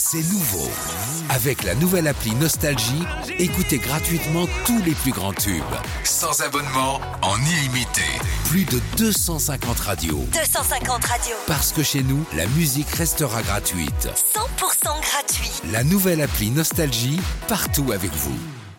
C'est nouveau. Avec la nouvelle appli Nostalgie, écoutez gratuitement tous les plus grands tubes. Sans abonnement, en illimité. Plus de 250 radios. 250 radios. Parce que chez nous, la musique restera gratuite. 100% gratuit. La nouvelle appli Nostalgie, partout avec vous.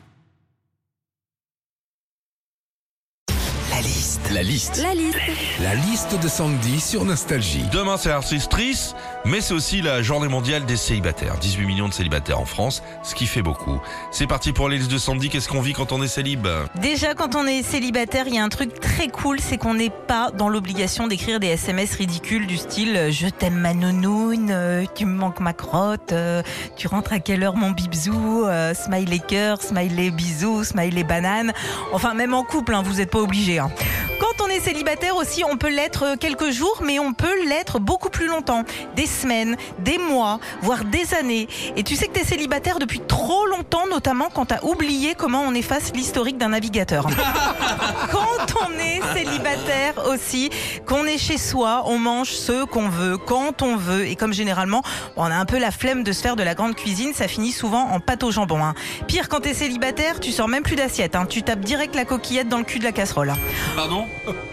La liste de Sandy sur Nostalgie. Demain, c'est l'armistice, mais c'est aussi la journée mondiale des célibataires. 18 millions de célibataires en France, ce qui fait beaucoup. C'est parti pour la liste de Sandy. Qu'est-ce qu'on vit quand on est célib? Déjà, quand on est célibataire, il y a un truc très cool, c'est qu'on n'est pas dans l'obligation d'écrire des SMS ridicules du style « Je t'aime ma nounoune, tu me manques ma crotte, tu rentres à quelle heure mon bibzou, smiley cœur, smiley bisou, smiley banane ». Enfin, même en couple, vous n'êtes pas obligés. Quand on est célibataire aussi, on peut l'être quelques jours, mais on peut l'être beaucoup plus longtemps. Des semaines, des mois, voire des années. Et tu sais que tu es célibataire depuis trop longtemps, notamment quand tu as oublié comment on efface l'historique d'un navigateur. Quand on est célibataire aussi, qu'on est chez soi, on mange ce qu'on veut, quand on veut. Et comme généralement, on a un peu la flemme de se faire de la grande cuisine, ça finit souvent en pâte au jambon. Pire, quand tu es célibataire, tu sors même plus d'assiette. Tu tapes direct la coquillette dans le cul de la casserole. Pardon?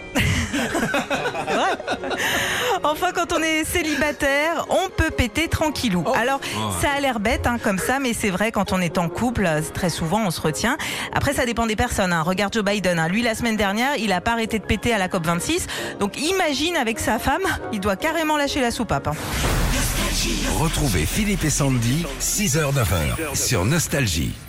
Enfin, quand on est célibataire, on peut péter tranquillou. Alors, ça a l'air bête comme ça, mais c'est vrai, quand on est en couple, très souvent, on se retient. Après, ça dépend des personnes. Regarde Joe Biden. Lui, la semaine dernière, il a pas arrêté de péter à la COP26. Donc, imagine avec sa femme, il doit carrément lâcher la soupape. Retrouvez Philippe et Sandy, 6h-9h, sur Nostalgie.